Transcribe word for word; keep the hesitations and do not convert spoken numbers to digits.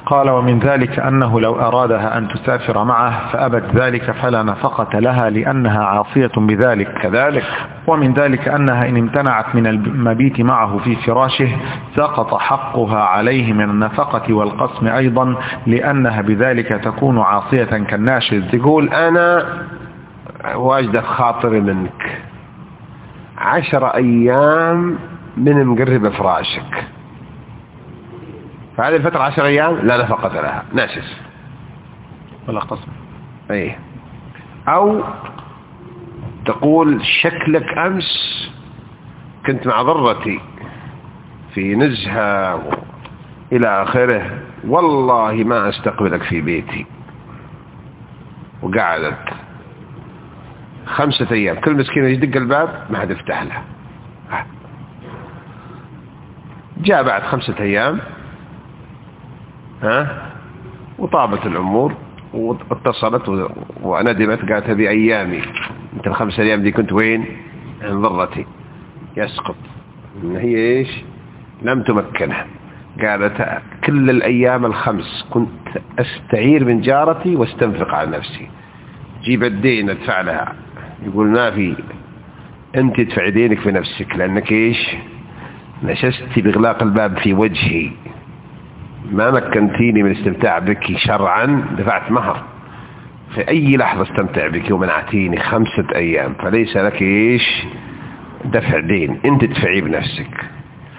قال ومن ذلك أنه لو أرادها أن تسافر معه فأبت ذلك فلا نفقة لها لأنها عاصية بذلك. كذلك. ومن ذلك أنها إن امتنعت من المبيت معه في فراشه سقط حقها عليه من النفقة والقسم أيضا لأنها بذلك تكون عاصية كالناشز. تقول أنا واجدة خاطري منك عشر أيام من مقرب فراشك، فهذه الفترة عشر أيام لا نفقة لها، ناشز ولا قسم. أيه. أو تقول شكلك أمس كنت مع ضرتي في نزهة إلى آخره، والله ما أستقبلك في بيتي، وقعدت خمسة أيام كل مسكينة يدق الباب ما حد يفتح لها. جاء بعد خمسة أيام ها وطابت الأمور واتصلت وندمت، قالت هذه أيامي، أنت الخمسة أيام دي كنت وين؟ عن ضرتي. يسقط إن هي إيش؟ لم تمكنها. قالت كل الأيام الخمس كنت أستعير من جارتي واستنفق على نفسي، جيب الدين ادفع لها. يقول ما في، أنت تدفع دينك في نفسك لأنك إيش؟ نشستي بإغلاق الباب في وجهي، ما مكنتيني من الاستمتاع بك شرعا، دفعت مهر في أي لحظة استمتع بك ومنعتيني خمسة أيام، فليس لك إيش؟ دفع دين، أنت تدفعيه بنفسك.